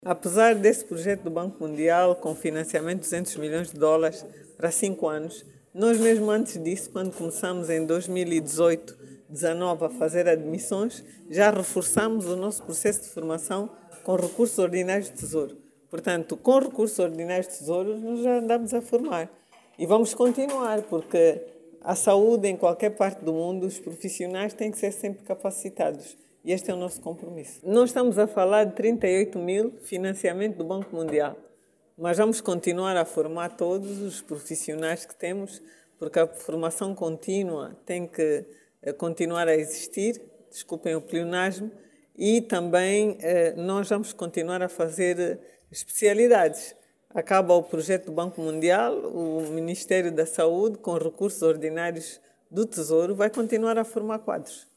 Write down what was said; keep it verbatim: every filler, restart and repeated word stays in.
Apesar desse projeto do Banco Mundial, com financiamento de duzentos milhões de dólares para cinco anos, nós mesmo antes disso, quando começamos em dois mil e dezoito, dezanove a fazer admissões, já reforçamos o nosso processo de formação com recursos ordinários de tesouro. Portanto, com recursos ordinários de tesouro, nós já andamos a formar. E vamos continuar, porque a saúde em qualquer parte do mundo, os profissionais têm que ser sempre capacitados. E este é o nosso compromisso. Nós estamos a falar de trinta e oito mil financiamento do Banco Mundial, mas vamos continuar a formar todos os profissionais que temos, porque a formação contínua tem que continuar a existir, desculpem o pleonasmo, e também eh, nós vamos continuar a fazer especialidades. Acaba o projeto do Banco Mundial, o Ministério da Saúde, com recursos ordinários do Tesouro, vai continuar a formar quadros.